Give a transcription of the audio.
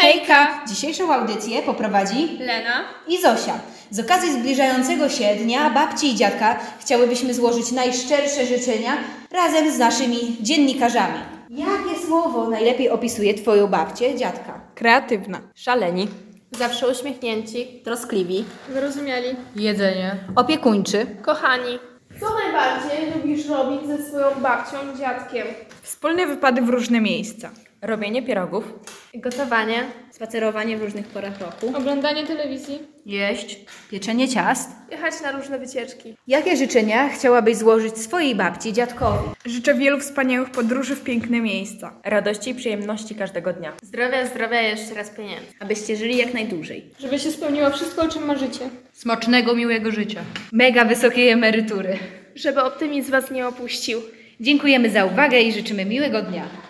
Hejka! Dzisiejszą audycję poprowadzi Lena i Zosia. Z okazji zbliżającego się Dnia Babci i Dziadka chciałybyśmy złożyć najszczersze życzenia razem z naszymi dziennikarzami. Jakie słowo najlepiej opisuje Twoją babcię, dziadka? Kreatywna. Szaleni. zawsze uśmiechnięci, Troskliwi. wyrozumiali, Jedzenie. Opiekuńczy. kochani. Co najbardziej lubisz robić ze swoją babcią i dziadkiem? Wspólne wypady w różne miejsca. Robienie pierogów. Gotowanie, Spacerowanie w różnych porach roku. oglądanie telewizji, Jeść. Pieczenie ciast. jechać na różne wycieczki. Jakie życzenia chciałabyś złożyć swojej babci, dziadkowi? Życzę wielu wspaniałych podróży w piękne miejsca. Radości i przyjemności każdego dnia. Zdrowia, zdrowia i jeszcze raz pieniędzy. Abyście żyli jak najdłużej. Żeby się spełniło wszystko, o czym marzycie. Smacznego, miłego życia. Mega wysokiej emerytury. Żeby optymizm was nie opuścił. Dziękujemy za uwagę i życzymy miłego dnia.